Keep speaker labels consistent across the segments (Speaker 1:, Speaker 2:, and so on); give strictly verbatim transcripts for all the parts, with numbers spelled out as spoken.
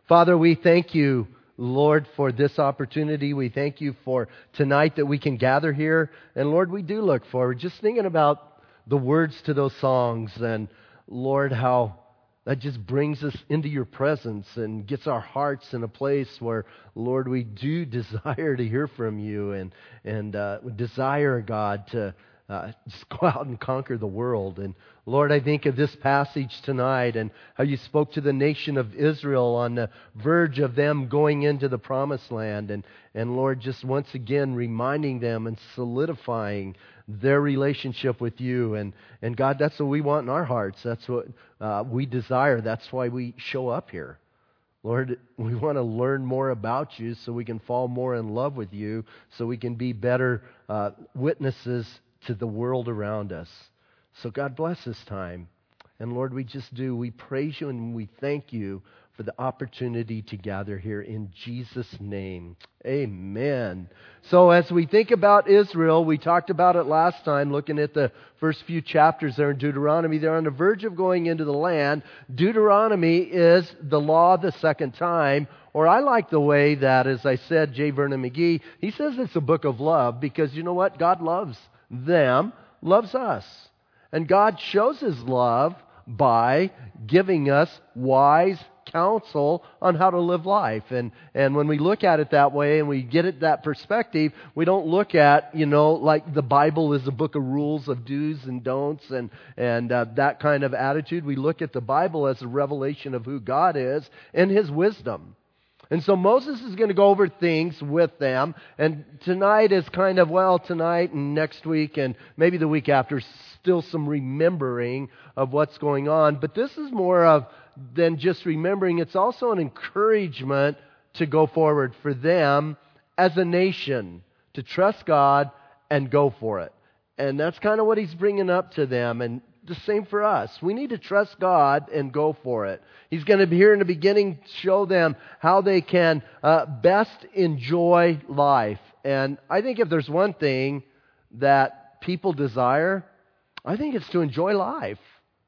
Speaker 1: Father, we thank you, Lord, for this opportunity. We thank you for tonight that we can gather here. And Lord, we do look forward, just thinking about the words to those songs, and Lord, how that just brings us into your presence and gets our hearts in a place where, Lord, we do desire to hear from you, and and uh, desire, God, to uh, just go out and conquer the world. And Lord, I think of this passage tonight and how you spoke to the nation of Israel on the verge of them going into the promised land. And, and Lord, just once again reminding them and solidifying their relationship with you. And, and God, that's what we want in our hearts. That's what uh, we desire. That's why we show up here. Lord, we want to learn more about you so we can fall more in love with you, so we can be better uh, witnesses to the world around us. So God, bless this time. And Lord, we just do. We praise you and we thank you for the opportunity to gather here in Jesus' name. Amen. So as we think about Israel, we talked about it last time, looking at the first few chapters there in Deuteronomy. They're on the verge of going into the land. Deuteronomy is the law the second time. Or I like the way that, as I said, J. Vernon McGee, he says it's a book of love, because you know what? God loves them, loves us. And God shows His love by giving us wise counsel on how to live life. And and when we look at it that way and we get it that perspective, we don't look at, you know, like the Bible is a book of rules of do's and don'ts and, and uh, that kind of attitude. We look at the Bible as a revelation of who God is and His wisdom. And so Moses is going to go over things with them. And tonight is kind of, well, tonight and next week and maybe the week after, still some remembering of what's going on. But this is more of than just remembering. It's also an encouragement to go forward for them as a nation, to trust God and go for it. And that's kind of what he's bringing up to them. And the same for us. We need to trust God and go for it. He's going to be here in the beginning, show them how they can uh, best enjoy life. And I think if there's one thing that people desire, I think it's to enjoy life.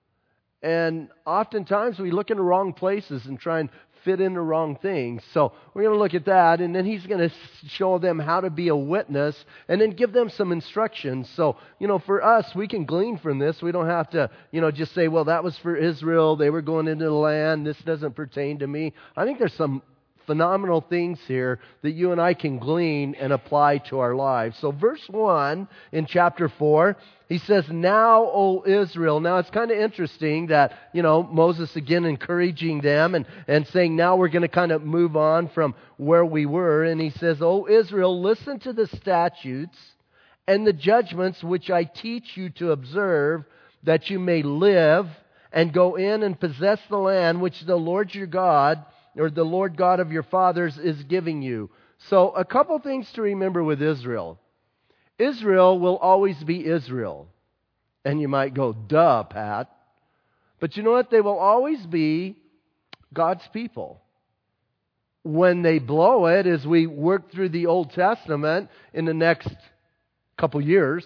Speaker 1: And oftentimes we look in the wrong places and try and fit in the wrong things. So we're going to look at that, and then he's going to show them how to be a witness and then give them some instructions. So, you know, for us, we can glean from this. We don't have to, you know, just say, well, that was for Israel. They were going into the land. This doesn't pertain to me. I think there's some phenomenal things here that you and I can glean and apply to our lives. So verse one in chapter four, he says, "Now, O Israel." Now it's kind of interesting that, you know, Moses again encouraging them and, and saying, now we're going to kind of move on from where we were. And he says, "O Israel, listen to the statutes and the judgments which I teach you to observe, that you may live and go in and possess the land which the Lord your God, or the Lord God of your fathers, is giving you." So a couple things to remember with Israel. Israel will always be Israel. And you might go, duh, Pat. But you know what? They will always be God's people. When they blow it, as we work through the Old Testament in the next couple years,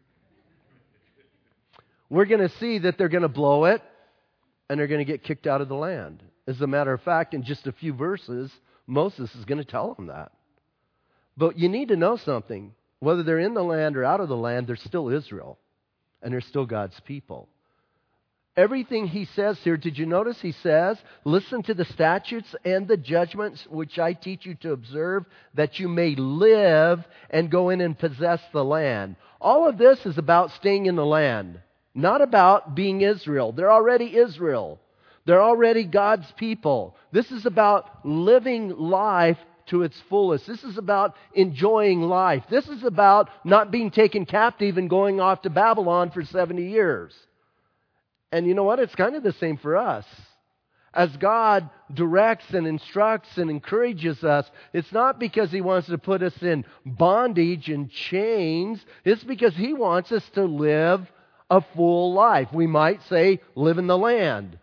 Speaker 1: we're going to see that they're going to blow it and they're going to get kicked out of the land. As a matter of fact, in just a few verses, Moses is going to tell them that. But you need to know something. Whether they're in the land or out of the land, they're still Israel. And they're still God's people. Everything he says here, did you notice he says, listen to the statutes and the judgments which I teach you to observe, that you may live and go in and possess the land. All of this is about staying in the land, not about being Israel. They're already Israel. They're already God's people. This is about living life to its fullest. This is about enjoying life. This is about not being taken captive and going off to Babylon for seventy years. And you know what? It's kind of the same for us. As God directs and instructs and encourages us, it's not because He wants to put us in bondage and chains. It's because He wants us to live a full life. We might say, live in the land.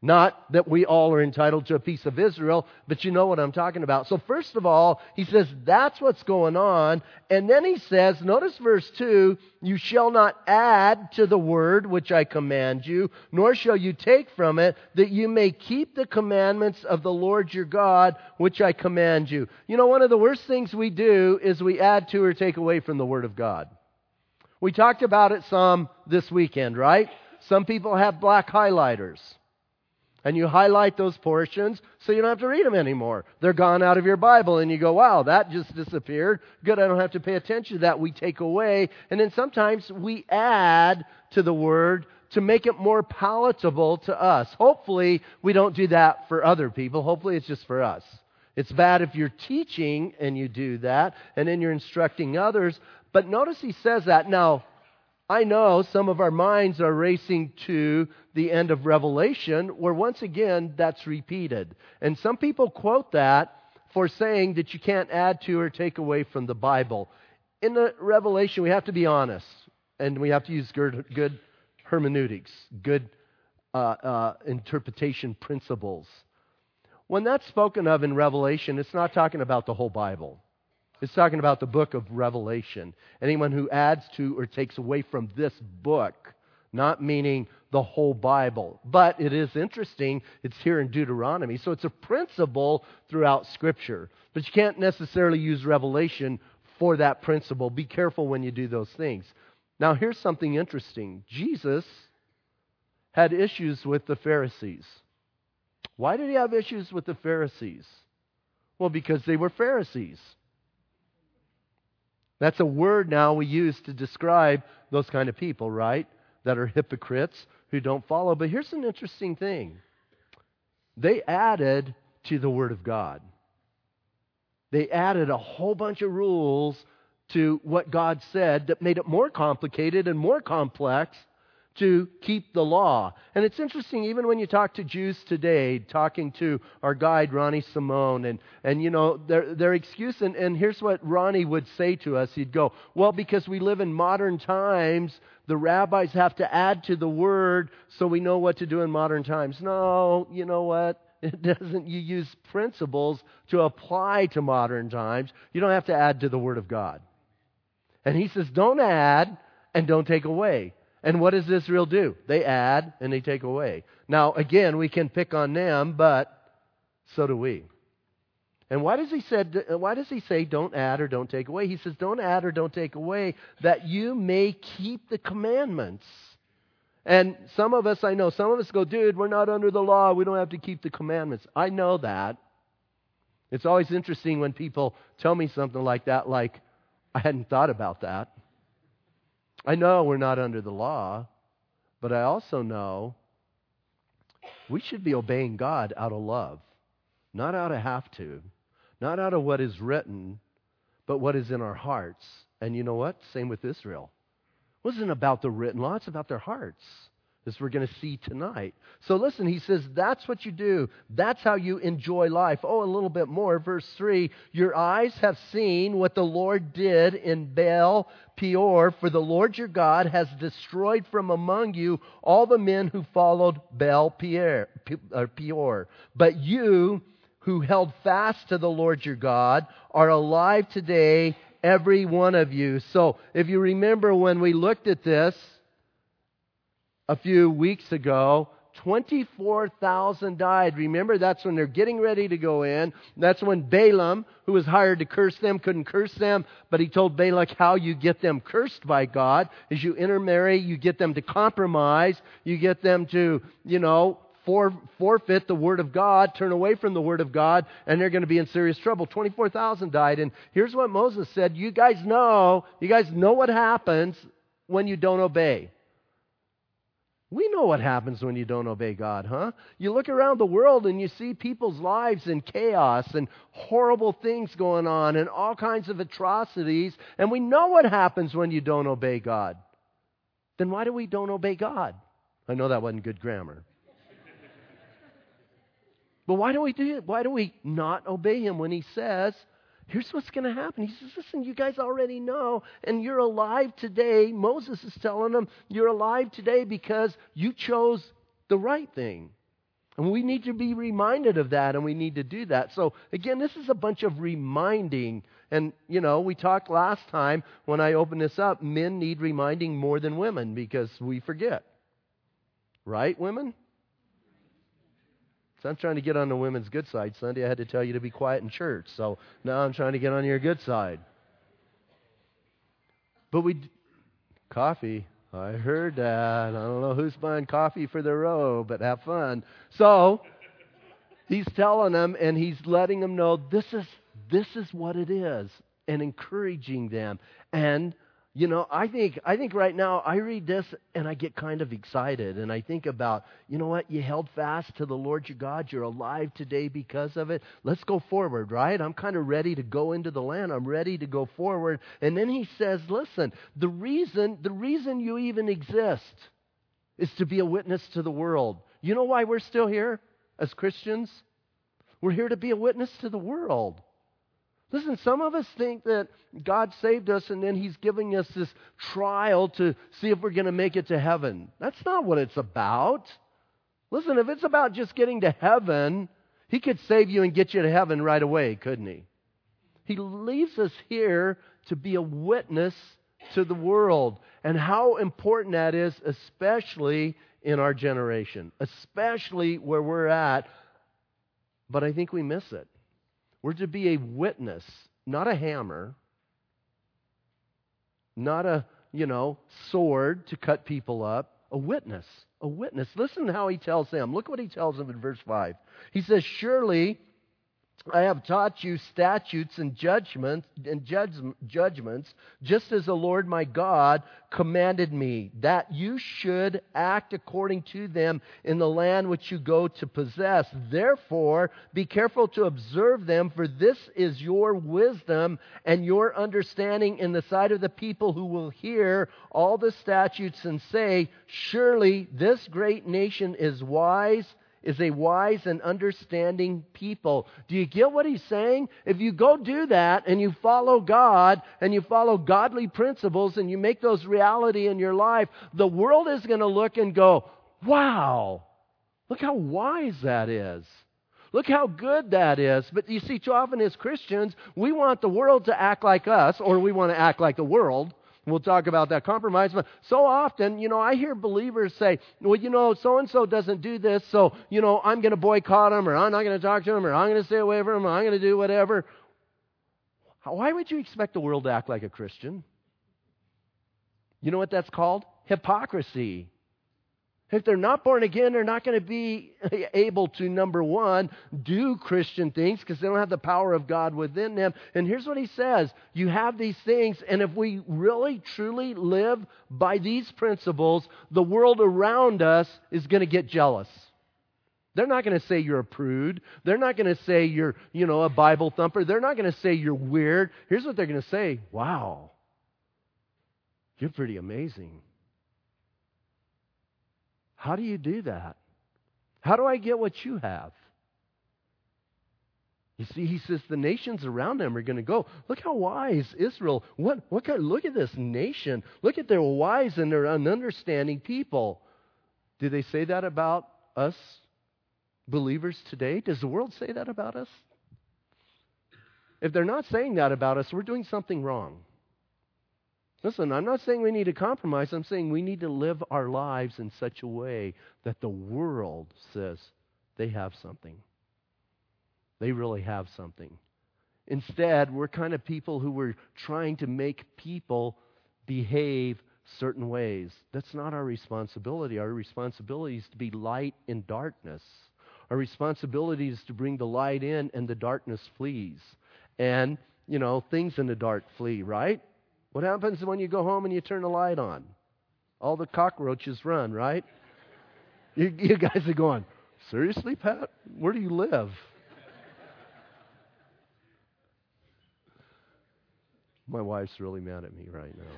Speaker 1: Not that we all are entitled to a piece of Israel, but you know what I'm talking about. So first of all, he says that's what's going on. And then he says, notice verse two, you shall not add to the word which I command you, nor shall you take from it, that you may keep the commandments of the Lord your God, which I command you. You know, one of the worst things we do is we add to or take away from the word of God. We talked about it some this weekend, right? Some people have black highlighters. And you highlight those portions so you don't have to read them anymore. They're gone out of your Bible and you go, wow, that just disappeared. Good, I don't have to pay attention to that. We take away. And then sometimes we add to the Word to make it more palatable to us. Hopefully we don't do that for other people. Hopefully it's just for us. It's bad if you're teaching and you do that and then you're instructing others. But notice he says that. Now, I know some of our minds are racing to the end of Revelation, where once again that's repeated. And some people quote that for saying that you can't add to or take away from the Bible. In the Revelation, we have to be honest, and we have to use good, good hermeneutics, good uh, uh, interpretation principles. When that's spoken of in Revelation, it's not talking about the whole Bible. It's talking about the book of Revelation. Anyone who adds to or takes away from this book, not meaning the whole Bible. But it is interesting, it's here in Deuteronomy, so it's a principle throughout Scripture. But you can't necessarily use Revelation for that principle. Be careful when you do those things. Now here's something interesting. Jesus had issues with the Pharisees. Why did he have issues with the Pharisees? Well, because they were Pharisees. That's a word now we use to describe those kind of people, right? That are hypocrites who don't follow. But here's an interesting thing. They added to the Word of God. They added a whole bunch of rules to what God said that made it more complicated and more complex to keep the law. And it's interesting, even when you talk to Jews today, talking to our guide, Ronnie Simone, and, and you know, their, their excuse, and, and here's what Ronnie would say to us. He'd go, well, because we live in modern times, the rabbis have to add to the word so we know what to do in modern times. No, you know what? It doesn't. You use principles to apply to modern times. You don't have to add to the Word of God. And he says, don't add and don't take away. And what does Israel do? They add and they take away. Now, again, we can pick on them, but so do we. And why does he said? Why does he say don't add or don't take away? He says don't add or don't take away that you may keep the commandments. And some of us, I know, some of us go, dude, we're not under the law. We don't have to keep the commandments. I know that. It's always interesting when people tell me something like that, like, I hadn't thought about that. I know we're not under the law, but I also know we should be obeying God out of love, not out of have to, not out of what is written, but what is in our hearts. And you know what? Same with Israel. It wasn't about the written law, it's about their hearts, as we're going to see tonight. So listen, he says, that's what you do. That's how you enjoy life. Oh, a little bit more. Verse three, your eyes have seen what the Lord did in Baal Peor, for the Lord your God has destroyed from among you all the men who followed Baal Peor. Peor. But you who held fast to the Lord your God are alive today, every one of you. So if you remember when we looked at this a few weeks ago, twenty-four thousand died. Remember, that's when they're getting ready to go in. That's when Balaam, who was hired to curse them, couldn't curse them, but he told Balak how you get them cursed by God is you intermarry, you get them to compromise, you get them to, you know, for, forfeit the Word of God, turn away from the Word of God, and they're going to be in serious trouble. twenty-four thousand died, and here's what Moses said. You guys know, you guys know what happens when you don't obey. We know what happens when you don't obey God, huh? You look around the world and you see people's lives in chaos and horrible things going on and all kinds of atrocities, and we know what happens when you don't obey God. Then why do we don't obey God? I know that wasn't good grammar. But why do we do it? Why do we not obey Him when He says, here's what's going to happen. He says, listen, you guys already know, and you're alive today. Moses is telling them, you're alive today because you chose the right thing. And we need to be reminded of that, and we need to do that. So, again, this is a bunch of reminding. And, you know, we talked last time when I opened this up, men need reminding more than women because we forget. Right, women? So I'm trying to get on the women's good side. Sunday I had to tell you to be quiet in church. So now I'm trying to get on your good side. But we... Coffee. I heard that. I don't know who's buying coffee for the row, but have fun. So he's telling them, and he's letting them know this is this is what it is, and encouraging them. And you know, I think I think right now I read this and I get kind of excited, and I think about, you know what, you held fast to the Lord your God, you're alive today because of it. Let's go forward, right? I'm kind of ready to go into the land. I'm ready to go forward. And then he says, listen, the reason the reason you even exist is to be a witness to the world. You know why we're still here as Christians? We're here to be a witness to the world. Listen, some of us think that God saved us and then He's giving us this trial to see if we're going to make it to heaven. That's not what it's about. Listen, if it's about just getting to heaven, He could save you and get you to heaven right away, couldn't He? He leaves us here to be a witness to the world. And how important that is, especially in our generation, especially where we're at. But I think we miss it. We're to be a witness, not a hammer, not a, you know, sword to cut people up. A witness, a witness. Listen to how he tells them. Look what he tells them in verse five. He says, surely I have taught you statutes and judgments and judge, judgments, just as the Lord my God commanded me, that you should act according to them in the land which you go to possess. Therefore, be careful to observe them, for this is your wisdom and your understanding in the sight of the people who will hear all the statutes and say, surely this great nation is wise, is a wise and understanding people. Do you get what he's saying? If you go do that and you follow God and you follow godly principles and you make those reality in your life, the world is going to look and go, wow, look how wise that is. Look how good that is. But you see, too often as Christians, we want the world to act like us, or we want to act like the world. We'll talk about that compromise. But so often, you know, I hear believers say, well, you know, so-and-so doesn't do this, so, you know, I'm going to boycott them, or I'm not going to talk to them, or I'm going to stay away from them, or I'm going to do whatever. Why would you expect the world to act like a Christian? You know what that's called? Hypocrisy. If they're not born again, they're not going to be able to, number one, do Christian things because they don't have the power of God within them. And here's what he says. You have these things, and if we really, truly live by these principles, the world around us is going to get jealous. They're not going to say you're a prude. They're not going to say you're, you know, a Bible thumper. They're not going to say you're weird. Here's what they're going to say. Wow, you're pretty amazing. How do you do that? How do I get what you have? You see, he says the nations around them are going to go, look how wise Israel, what, what kind, look at this nation. Look at their wise and their ununderstanding people. Do they say that about us believers today? Does the world say that about us? If they're not saying that about us, we're doing something wrong. Listen, I'm not saying we need to compromise. I'm saying we need to live our lives in such a way that the world says they have something. They really have something. Instead, we're kind of people who are trying to make people behave certain ways. That's not our responsibility. Our responsibility is to be light in darkness. Our responsibility is to bring the light in and the darkness flees. And, you know, things in the dark flee, right? What happens when you go home and you turn the light on? All the cockroaches run, right? You, you guys are going, seriously, Pat? Where do you live? My wife's really mad at me right now.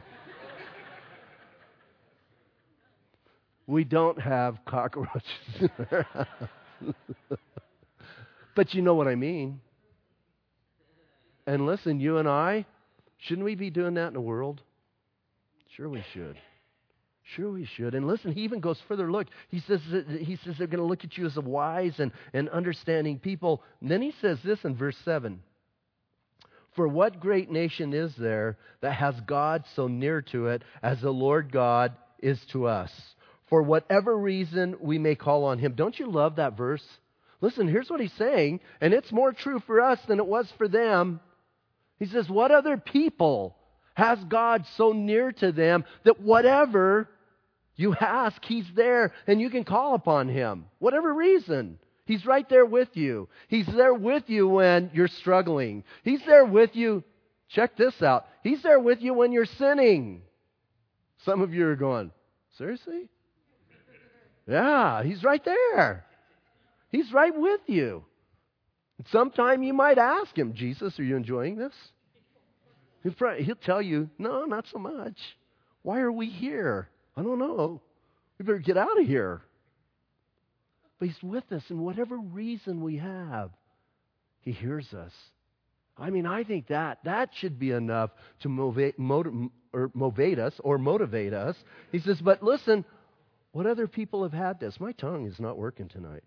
Speaker 1: We don't have cockroaches in our house. But you know what I mean. And listen, you and I, shouldn't we be doing that in the world? Sure we should. Sure we should. And listen, he even goes further. Look, he says that, he says they're going to look at you as a wise and, and understanding people. And then he says this in verse seven. For what great nation is there that has God so near to it as the Lord God is to us? For whatever reason we may call on him. Don't you love that verse? Listen, here's what he's saying, and it's more true for us than it was for them. He says, what other people has God so near to them that whatever you ask, he's there and you can call upon him? Whatever reason. He's right there with you. He's there with you when you're struggling. He's there with you. Check this out. He's there with you when you're sinning. Some of you are going, seriously? Yeah, he's right there. He's right with you. Sometime you might ask him, Jesus, are you enjoying this? He'll, probably, he'll tell you, no, not so much. Why are we here? I don't know. We better get out of here. But he's with us, and whatever reason we have, he hears us. I mean, I think that that should be enough to motivate, motiv- or motivate us or motivate us. He says, but listen, what other people have had this? My tongue is not working tonight.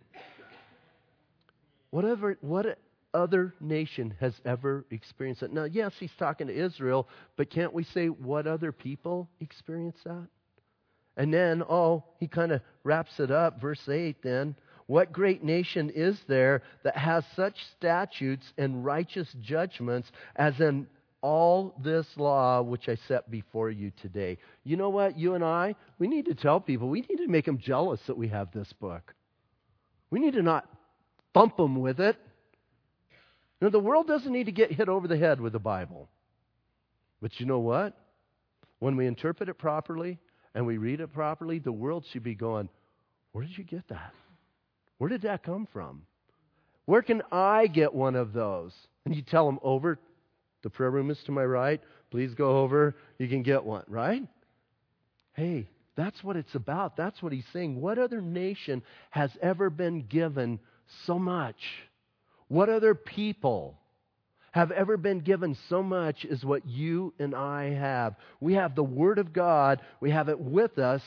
Speaker 1: Whatever, what other nation has ever experienced that? Now, yes, he's talking to Israel, but can't we say what other people experience that? And then, oh, he kind of wraps it up, verse eight then. What great nation is there that has such statutes and righteous judgments as in all this law which I set before you today? You know what? You and I, we need to tell people, we need to make them jealous that we have this book. We need to not thump them with it. You know, the world doesn't need to get hit over the head with the Bible. But you know what? When we interpret it properly and we read it properly, the world should be going, where did you get that? Where did that come from? Where can I get one of those? And you tell them, over, the prayer room is to my right. Please go over. You can get one, right? Hey, that's what it's about. That's what he's saying. What other nation has ever been given so much? What other people have ever been given so much as what you and I have? We have the Word of God. We have it with us.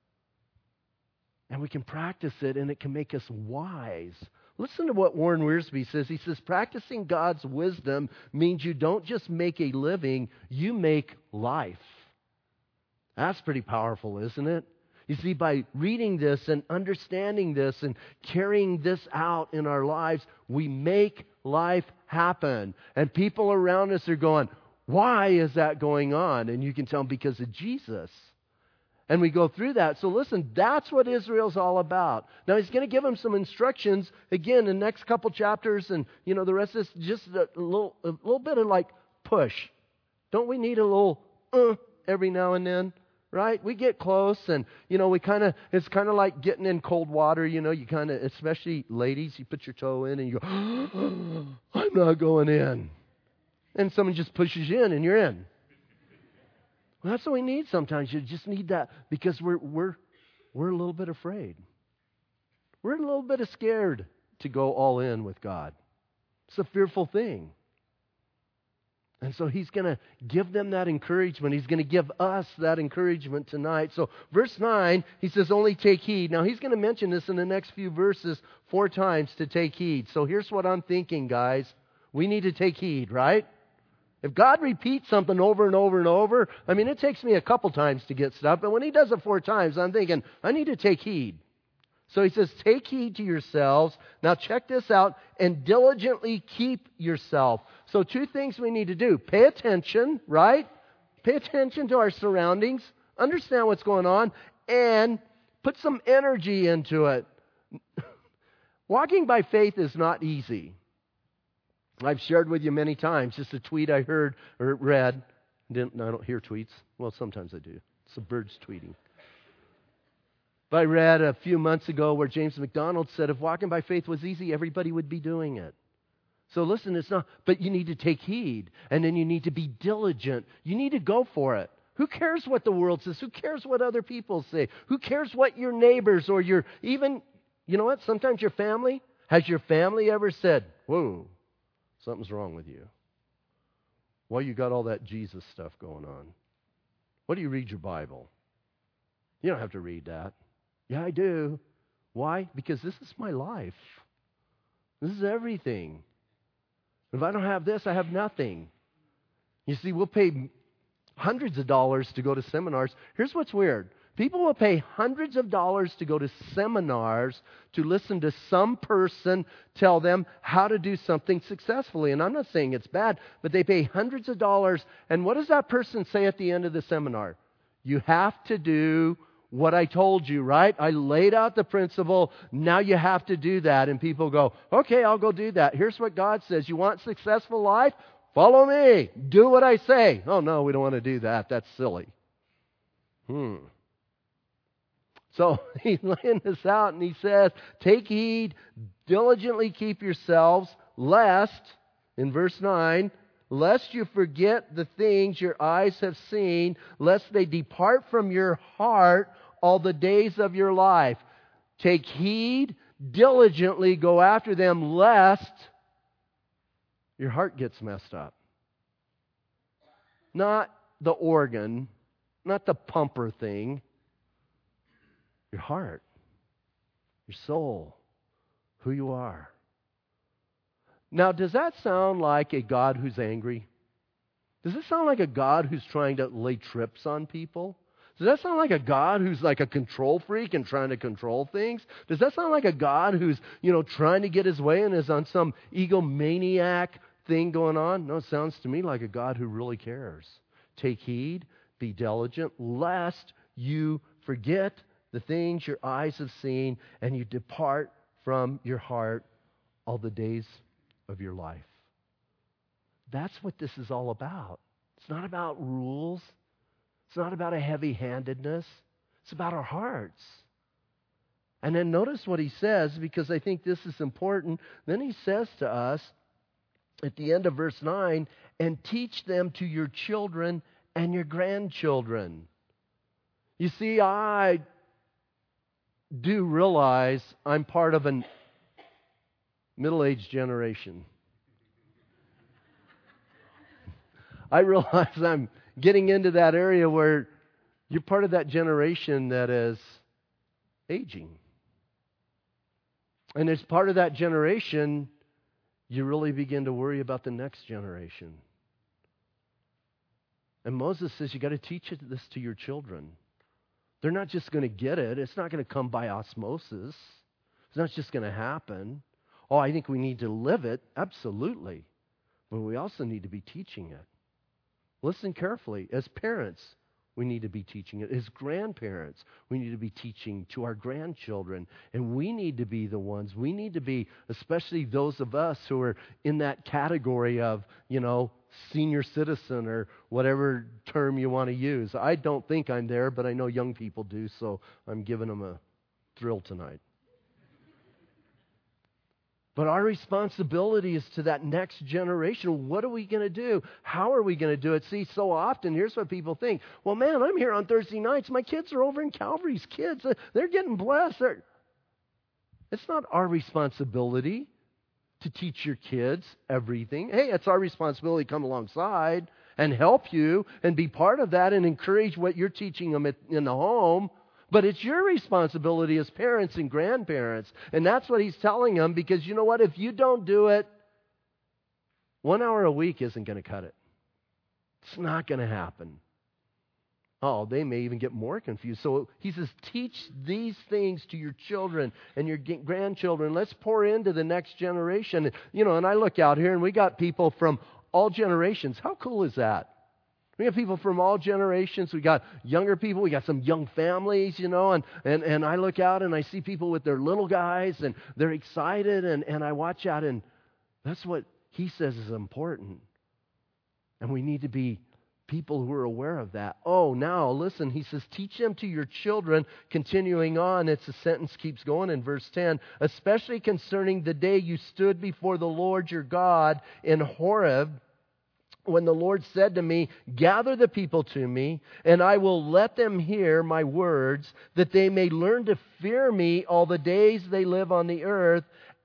Speaker 1: And we can practice it, and it can make us wise. Listen to what Warren Wiersbe says. He says, practicing God's wisdom means you don't just make a living, you make life. That's pretty powerful, isn't it? You see, by reading this and understanding this and carrying this out in our lives, we make life happen. And people around us are going, why is that going on? And you can tell them, because of Jesus. And we go through that. So listen, that's what Israel's all about. Now he's going to give them some instructions, again, in the next couple chapters. And, you know, the rest is just a little, a little bit of like push. Don't we need a little uh every now and then? Right? We get close and, you know, we kind of, it's kind of like getting in cold water, you know, you kind of, especially ladies, you put your toe in and you go, oh, I'm not going in. And someone just pushes you in and you're in. Well, that's what we need sometimes. You just need that because we're we're we're a little bit afraid. We're a little bit scared to go all in with God. It's a fearful thing. And so he's going to give them that encouragement. He's going to give us that encouragement tonight. So verse nine, he says, only take heed. Now he's going to mention this in the next few verses four times, to take heed. So here's what I'm thinking, guys. We need to take heed, right? If God repeats something over and over and over, I mean, it takes me a couple times to get stuff, but when he does it four times, I'm thinking, I need to take heed. So he says, take heed to yourselves. Now check this out, and diligently keep yourself. So two things we need to do. Pay attention, right? Pay attention to our surroundings. Understand what's going on, and put some energy into it. Walking by faith is not easy. I've shared with you many times, just a tweet I heard or read. Didn't, I don't hear tweets. Well, sometimes I do. It's the birds tweeting. But I read a few months ago where James MacDonald said, if walking by faith was easy, everybody would be doing it. So listen, it's not, but you need to take heed. And then you need to be diligent. You need to go for it. Who cares what the world says? Who cares what other people say? Who cares what your neighbors or your, even, you know what, sometimes your family, has your family ever said, whoa, something's wrong with you? Well, you got all that Jesus stuff going on. Why do you read your Bible? You don't have to read that. Yeah, I do. Why? Because this is my life. This is everything. If I don't have this, I have nothing. You see, we'll pay hundreds of dollars to go to seminars. Here's what's weird. People will pay hundreds of dollars to go to seminars to listen to some person tell them how to do something successfully. And I'm not saying it's bad, but they pay hundreds of dollars. And what does that person say at the end of the seminar? You have to do what I told you, right? I laid out the principle. Now you have to do that. And people go, okay, I'll go do that. Here's what God says. You want successful life? Follow me. Do what I say. Oh, no, we don't want to do that. That's silly. Hmm. So he's laying this out and he says, take heed, diligently keep yourselves, lest, in verse nine, lest you forget the things your eyes have seen, lest they depart from your heart all the days of your life. Take heed, diligently go after them, lest your heart gets messed up. Not the organ, not the pumper thing. Your heart, your soul, who you are. Now, does that sound like a God who's angry? Does it sound like a God who's trying to lay trips on people? Does that sound like a God who's like a control freak and trying to control things? Does that sound like a God who's, you know, trying to get his way and is on some egomaniac thing going on? No, it sounds to me like a God who really cares. Take heed, be diligent, lest you forget the things your eyes have seen, and you depart from your heart all the days of your life. That's what this is all about. It's not about rules. It's not about a heavy-handedness. It's about our hearts. And then notice what he says, because I think this is important. Then he says to us at the end of verse nine, and teach them to your children and your grandchildren. You see, I do realize I'm part of a middle-aged generation. I realize I'm getting into that area where you're part of that generation that is aging. And as part of that generation, you really begin to worry about the next generation. And Moses says you got to teach this to your children. They're not just going to get it. It's not going to come by osmosis. It's not just going to happen. Oh, I think we need to live it. Absolutely. But we also need to be teaching it. Listen carefully. As parents, we need to be teaching it. As grandparents, we need to be teaching to our grandchildren. And we need to be the ones. We need to be, especially those of us who are in that category of, you know, senior citizen or whatever term you want to use. I don't think I'm there, but I know young people do, so I'm giving them a thrill tonight. But our responsibility is to that next generation. What are we going to do? How are we going to do it? See, so often, here's what people think. Well, man, I'm here on Thursday nights. My kids are over in Calvary's kids. They're getting blessed. They're... It's not our responsibility to teach your kids everything. Hey, it's our responsibility to come alongside and help you and be part of that and encourage what you're teaching them in the home. But it's your responsibility as parents and grandparents. And that's what he's telling them, because you know what? If you don't do it, one hour a week isn't going to cut it. It's not going to happen. Oh, they may even get more confused. So he says, teach these things to your children and your grandchildren. Let's pour into the next generation. You know, and I look out here and we got people from all generations. How cool is that? We got people from all generations. We got younger people. We got some young families, you know, and, and, and I look out and I see people with their little guys and they're excited, and, and I watch out, and that's what he says is important. And we need to be people who are aware of that. Oh, now listen, he says, teach them to your children. Continuing on, it's a sentence keeps going in verse ten, especially concerning the day you stood before the Lord your God in Horeb, when the Lord said to me, gather the people to me, and I will let them hear my words, that they may learn to fear me all the days they live on the earth,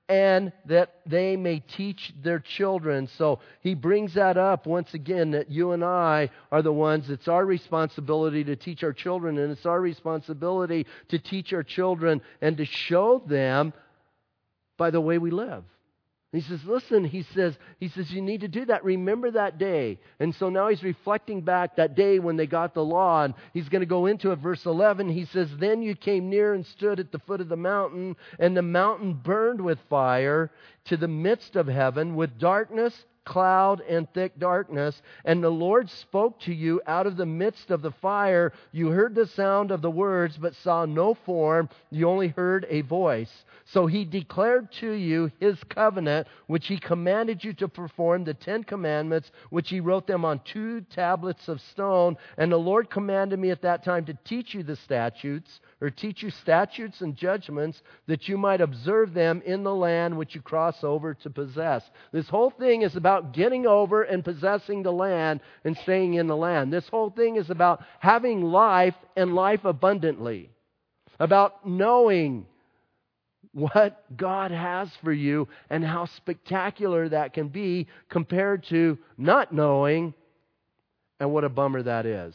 Speaker 1: and that they may teach their children. So he brings that up once again, that you and I are the ones, it's our responsibility to teach our children, and it's our responsibility to teach our children and to show them by the way we live. He says, listen, he says, he says, you need to do that. Remember that day. And so now he's reflecting back that day when they got the law, and he's going to go into it. Verse eleven, he says, then you came near and stood at the foot of the mountain, and the mountain burned with fire to the midst of heaven with darkness, cloud, and thick darkness. And the Lord spoke to you out of the midst of the fire. You heard the sound of the words, but saw no form. You only heard a voice. So he declared to you his covenant, which he commanded you to perform, the Ten Commandments, which he wrote them on two tablets of stone. And the Lord commanded me at that time to teach you the statutes, or teach you statutes and judgments, that you might observe them in the land which you cross over to possess. This whole thing is about getting over and possessing the land and staying in the land. This whole thing is about having life and life abundantly. About knowing what God has for you and how spectacular that can be compared to not knowing, and what a bummer that is.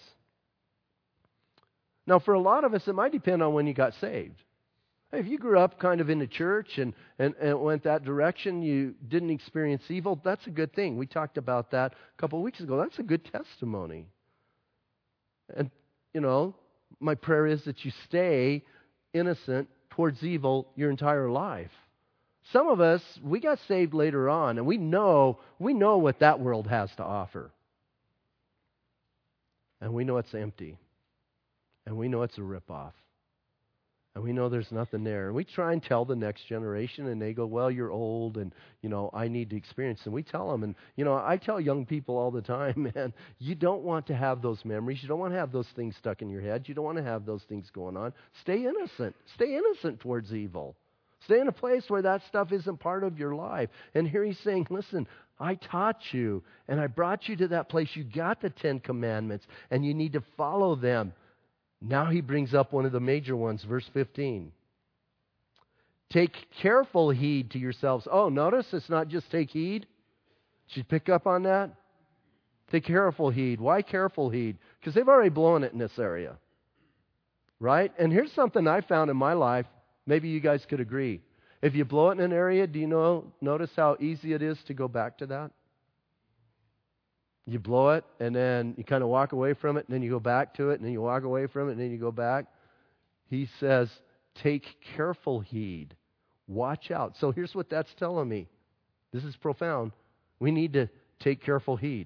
Speaker 1: Now, for a lot of us, it might depend on when you got saved. If you grew up kind of in the church and, and, and went that direction, you didn't experience evil, that's a good thing. We talked about that a couple of weeks ago. That's a good testimony. And, you know, my prayer is that you stay innocent towards evil your entire life. Some of us, we got saved later on, and we know, we know what that world has to offer. And we know it's empty. And we know it's a ripoff. And we know there's nothing there. And we try and tell the next generation, and they go, well, you're old, and, you know, I need to experience. And we tell them, and, you know, I tell young people all the time, man, you don't want to have those memories. You don't want to have those things stuck in your head. You don't want to have those things going on. Stay innocent. Stay innocent towards evil. Stay in a place where that stuff isn't part of your life. And here he's saying, listen, I taught you, and I brought you to that place. You got the Ten Commandments, and you need to follow them. Now he brings up one of the major ones, verse fifteen. Take careful heed to yourselves. Oh, notice it's not just take heed. Did you pick up on that? Take careful heed. Why careful heed? Because they've already blown it in this area. Right? And here's something I found in my life. Maybe you guys could agree. If you blow it in an area, do you know, notice how easy it is to go back to that? You blow it, and then you kind of walk away from it, and then you go back to it, and then you walk away from it, and then you go back. He says, take careful heed. Watch out. So here's what that's telling me. This is profound. We need to take careful heed.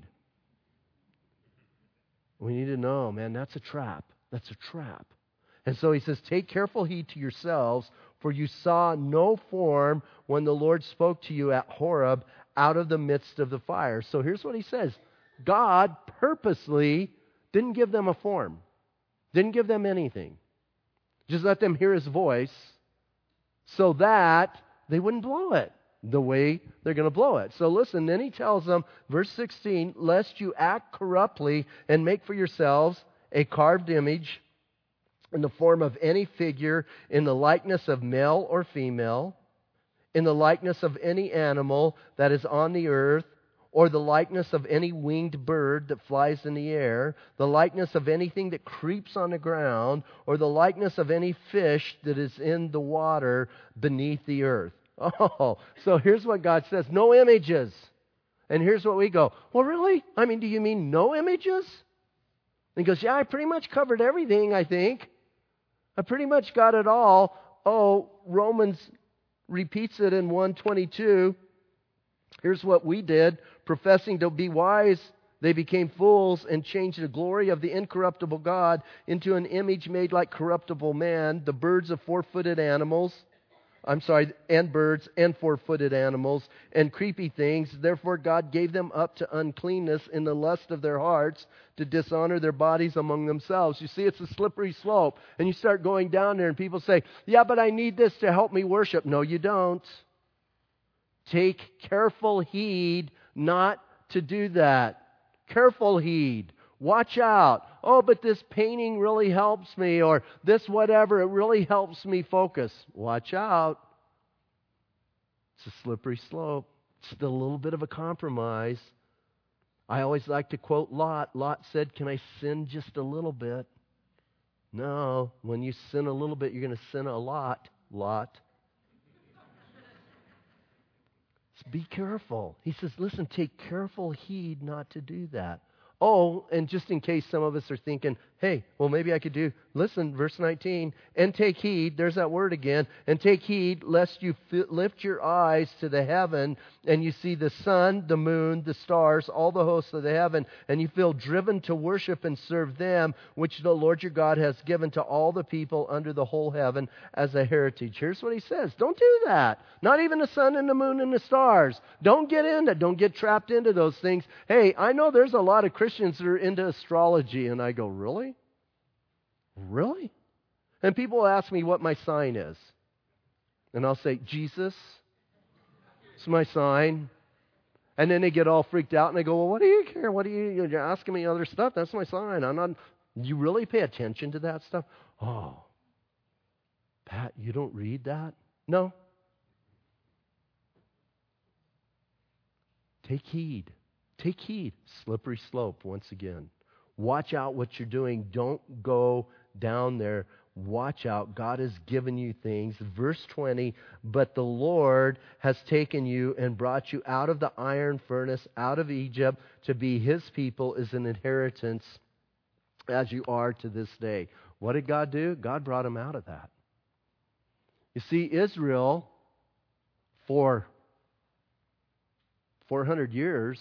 Speaker 1: We need to know, man, that's a trap. That's a trap. And so he says, take careful heed to yourselves, for you saw no form when the Lord spoke to you at Horeb out of the midst of the fire. So here's what he says. God purposely didn't give them a form, didn't give them anything. Just let them hear his voice so that they wouldn't blow it the way they're going to blow it. So listen, then he tells them, verse sixteen, lest you act corruptly and make for yourselves a carved image in the form of any figure, in the likeness of male or female, in the likeness of any animal that is on the earth, or the likeness of any winged bird that flies in the air, the likeness of anything that creeps on the ground, or the likeness of any fish that is in the water beneath the earth. Oh, so here's what God says, no images. And here's what we go, well, really? I mean, do you mean no images? And he goes, yeah, I pretty much covered everything, I think. I pretty much got it all. Oh, Romans repeats it in one twenty-two. Here's what we did. Professing to be wise, they became fools and changed the glory of the incorruptible God into an image made like corruptible man, the birds of four-footed animals, I'm sorry, and birds and four-footed animals and creepy things. Therefore God gave them up to uncleanness in the lust of their hearts to dishonor their bodies among themselves. You see, it's a slippery slope. And you start going down there and people say, yeah, but I need this to help me worship. No, you don't. Take careful heed not to do that. Careful heed. Watch out. Oh, but this painting really helps me, or this whatever, it really helps me focus. Watch out. It's a slippery slope. It's still a little bit of a compromise. I always like to quote Lot. Lot said, can I sin just a little bit? No, when you sin a little bit, you're going to sin a lot, Lot. So be careful. He says, listen, take careful heed not to do that. Oh, and just in case some of us are thinking, hey, well, maybe I could do, listen, verse nineteen, and take heed, there's that word again, and take heed lest you fi- lift your eyes to the heaven and you see the sun, the moon, the stars, all the hosts of the heaven, and you feel driven to worship and serve them, which the Lord your God has given to all the people under the whole heaven as a heritage. Here's what he says. Don't do that. Not even the sun and the moon and the stars. Don't get into, don't get trapped into those things. Hey, I know there's a lot of Christians that are into astrology, and I go, really? Really? And people ask me what my sign is. And I'll say, Jesus. It's my sign. And then they get all freaked out and they go, well, what do you care? What do you, you're asking me other stuff? That's my sign. I'm not, you really pay attention to that stuff? Oh, Pat, you don't read that? No. Take heed. Take heed. Slippery slope once again. Watch out what you're doing. Don't go down there. Watch out. God has given you things. Verse twenty, but the Lord has taken you and brought you out of the iron furnace, out of Egypt, to be His people as an inheritance, as you are to this day. What did God do? God brought him out of that. You see, Israel, for four hundred years,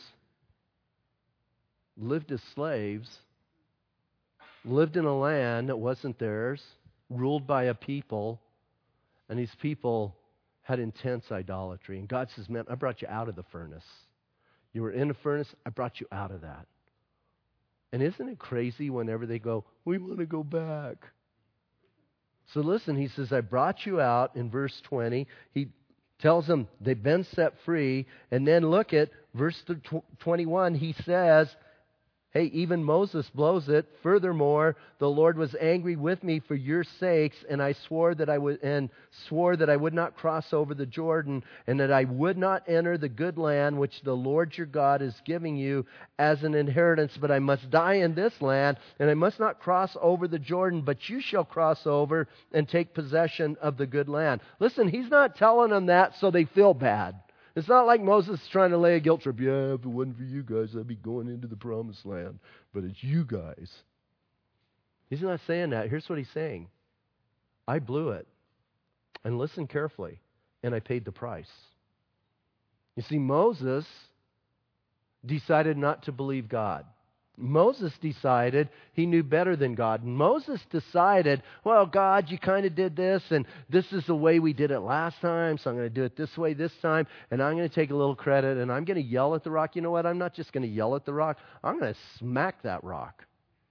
Speaker 1: lived as slaves, lived in a land that wasn't theirs, ruled by a people, and these people had intense idolatry. And God says, man, I brought you out of the furnace. You were in a furnace, I brought you out of that. And isn't it crazy whenever they go, we want to go back? So listen, he says, I brought you out in verse twenty. He tells them they've been set free. And then look at verse twenty-one. He says, hey, even Moses blows it. Furthermore, the Lord was angry with me for your sakes, and I swore that I would and swore that I would not cross over the Jordan, and that I would not enter the good land which the Lord your God is giving you as an inheritance. But I must die in this land, and I must not cross over the Jordan. But you shall cross over and take possession of the good land. Listen, he's not telling them that so they feel bad. It's not like Moses is trying to lay a guilt trip. Yeah, if it wasn't for you guys, I'd be going into the promised land. But it's you guys. He's not saying that. Here's what he's saying. I blew it. And listen carefully. And I paid the price. You see, Moses decided not to believe God. Moses decided he knew better than God. Moses decided, well, God, you kind of did this, and this is the way we did it last time, so I'm going to do it this way this time, and I'm going to take a little credit, and I'm going to yell at the rock. You know what? I'm not just going to yell at the rock. I'm going to smack that rock.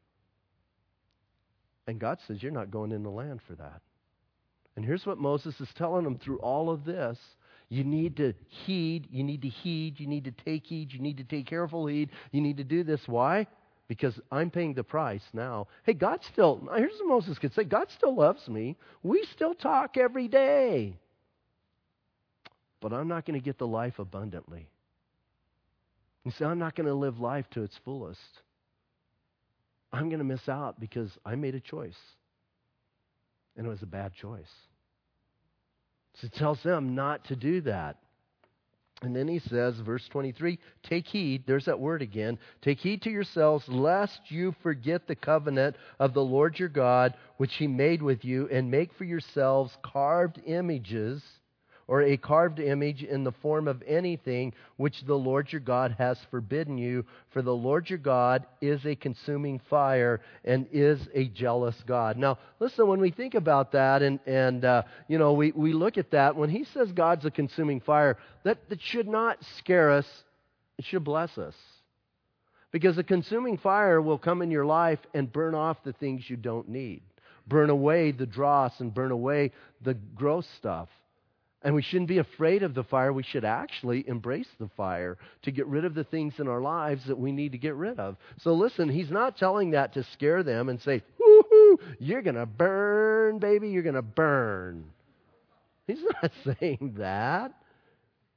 Speaker 1: And God says, you're not going in the land for that. And here's what Moses is telling them through all of this. You need to heed, you need to heed, you need to take heed, you need to take careful heed, you need to do this. Why? Because I'm paying the price now. Hey, God still, here's what Moses could say, God still loves me. We still talk every day. But I'm not going to get the life abundantly. You see, I'm not going to live life to its fullest. I'm going to miss out because I made a choice. And it was a bad choice. So it tells them not to do that. And then he says, verse twenty-three, take heed, there's that word again, take heed to yourselves, lest you forget the covenant of the Lord your God, which he made with you, and make for yourselves carved images, or a carved image in the form of anything which the Lord your God has forbidden you. For the Lord your God is a consuming fire and is a jealous God. Now, listen, when we think about that and, and uh, you know, we, we look at that, when he says God's a consuming fire, that, that should not scare us. It should bless us. Because a consuming fire will come in your life and burn off the things you don't need. Burn away the dross and burn away the gross stuff. And we shouldn't be afraid of the fire. We should actually embrace the fire to get rid of the things in our lives that we need to get rid of. So listen, he's not telling that to scare them and say, woo-hoo, you're going to burn, baby, you're going to burn. He's not saying that.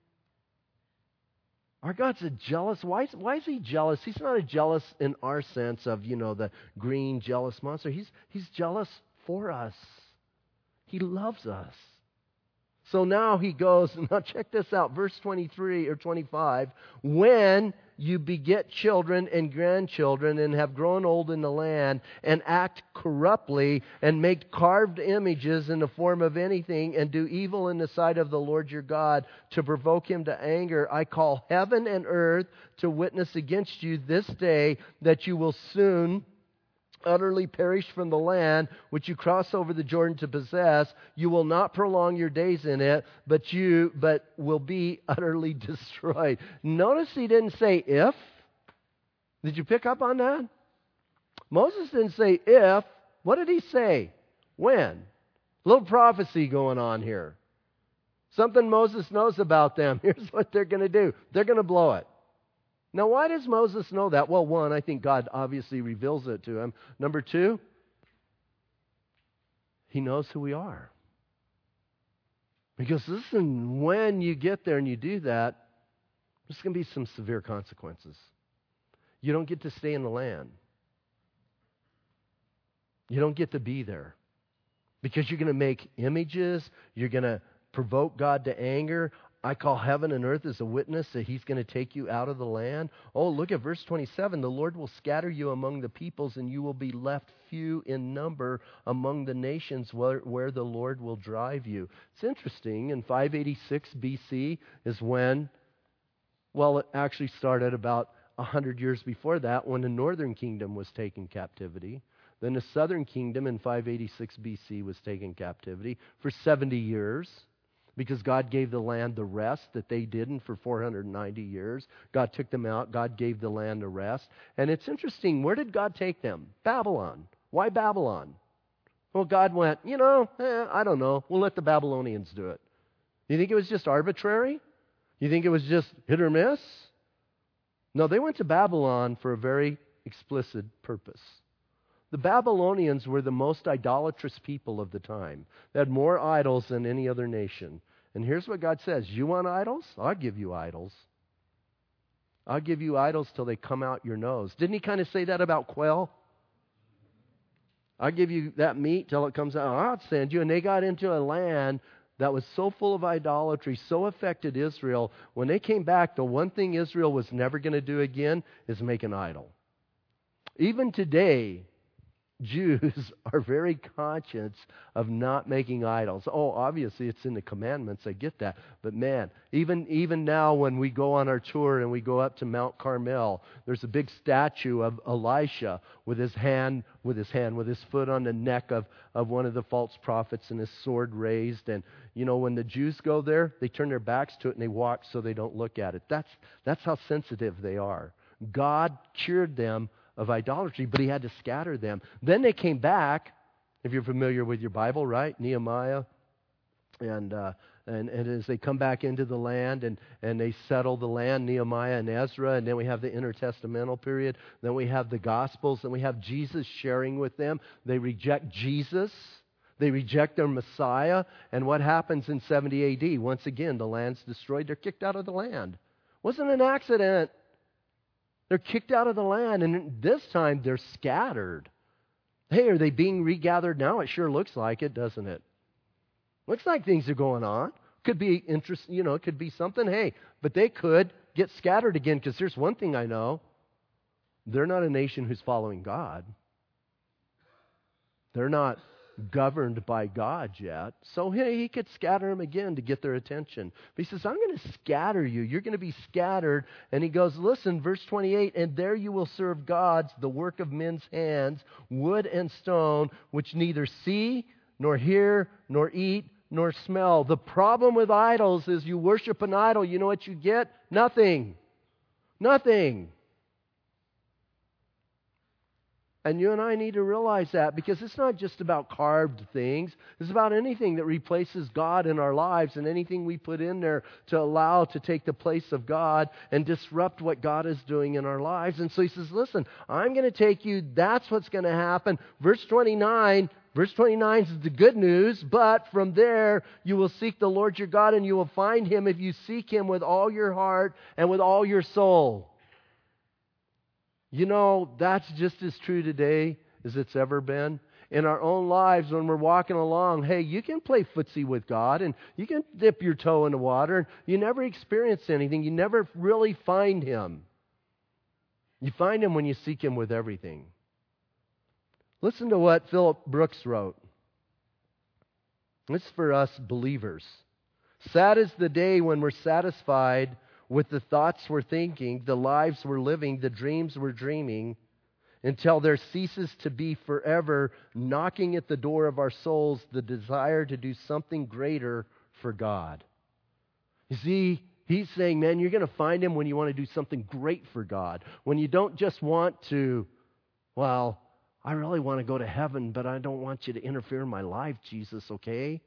Speaker 1: Our God's a jealous. Why is, why is he jealous? He's not a jealous in our sense of, you know, the green jealous monster. He's, he's jealous for us. He loves us. So now he goes, now check this out, verse twenty-three or twenty-five. When you beget children and grandchildren and have grown old in the land and act corruptly and make carved images in the form of anything and do evil in the sight of the Lord your God to provoke him to anger, I call heaven and earth to witness against you this day that you will soon utterly perish from the land which you cross over the Jordan to possess. You will not prolong your days in it, but you but will be utterly destroyed. Notice he didn't say if. Did you pick up on that? Moses didn't say if. What did he say? When? A little prophecy going on here. Something Moses knows about them. Here's what they're going to do. They're going to blow it. Now, why does Moses know that? Well, one, I think God obviously reveals it to him. Number two, he knows who we are. Because listen, when you get there and you do that, there's going to be some severe consequences. You don't get to stay in the land. You don't get to be there. Because you're going to make images. You're going to provoke God to anger. I call heaven and earth as a witness that he's going to take you out of the land. Oh, look at verse twenty-seven. The Lord will scatter you among the peoples, and you will be left few in number among the nations where, where the Lord will drive you. It's interesting. In five eighty-six B C is when, well, it actually started about one hundred years before that when the northern kingdom was taken captivity. Then the southern kingdom in five eighty-six B C was taken captivity for seventy years. Because God gave the land the rest that they didn't for four hundred ninety years. God took them out. God gave the land a rest. And it's interesting, where did God take them? Babylon. Why Babylon? Well, God went, you know, eh, I don't know. We'll let the Babylonians do it. You think it was just arbitrary? You think it was just hit or miss? No, they went to Babylon for a very explicit purpose. The Babylonians were the most idolatrous people of the time. They had more idols than any other nation. And here's what God says. You want idols? I'll give you idols. I'll give you idols till they come out your nose. Didn't he kind of say that about quail? I'll give you that meat till it comes out. I'll send you. And they got into a land that was so full of idolatry, so affected Israel. When they came back, the one thing Israel was never going to do again is make an idol. Even today, Jews are very conscious of not making idols. Oh, obviously it's in the commandments, I get that. But man, even even now when we go on our tour and we go up to Mount Carmel, there's a big statue of Elisha with his hand, with his hand, with his foot on the neck of, of one of the false prophets and his sword raised. And you know, when the Jews go there, they turn their backs to it and they walk so they don't look at it. That's that's how sensitive they are. God cured them of idolatry, but he had to scatter them. Then they came back, if you're familiar with your Bible, right? Nehemiah. And uh, and, and as they come back into the land and, and they settle the land, Nehemiah and Ezra, and then we have the intertestamental period. Then we have the Gospels, and we have Jesus sharing with them. They reject Jesus. They reject their Messiah. And what happens in seventy A D? Once again, the land's destroyed. They're kicked out of the land. Wasn't an accident. They're kicked out of the land, and this time they're scattered. Hey, are they being regathered now? It sure looks like it, doesn't it? Looks like things are going on. Could be interesting, you know, it could be something. Hey, but they could get scattered again, because here's one thing I know. They're not a nation who's following God. They're not governed by God yet. So he, he could scatter them again to get their attention. But he says, I'm going to scatter you. You're going to be scattered. And he goes, listen, verse twenty-eight, and there you will serve gods, the work of men's hands, wood and stone, which neither see, nor hear, nor eat, nor smell. The problem with idols is you worship an idol. You know what you get? Nothing. Nothing. And you and I need to realize that, because it's not just about carved things. It's about anything that replaces God in our lives, and anything we put in there to allow to take the place of God and disrupt what God is doing in our lives. And so he says, listen, I'm going to take you. That's what's going to happen. Verse twenty-nine, Verse twenty-nine is the good news, but from there you will seek the Lord your God, and you will find Him if you seek Him with all your heart and with all your soul. You know, that's just as true today as it's ever been. In our own lives, when we're walking along, hey, you can play footsie with God, and you can dip your toe in the water, and you never experience anything. You never really find Him. You find Him when you seek Him with everything. Listen to what Philip Brooks wrote. This is for us believers. Sad is the day when we're satisfied with the thoughts we're thinking, the lives we're living, the dreams we're dreaming, until there ceases to be forever knocking at the door of our souls the desire to do something greater for God. You see, he's saying, man, you're going to find Him when you want to do something great for God. When you don't just want to, well, I really want to go to heaven, but I don't want you to interfere in my life, Jesus, okay?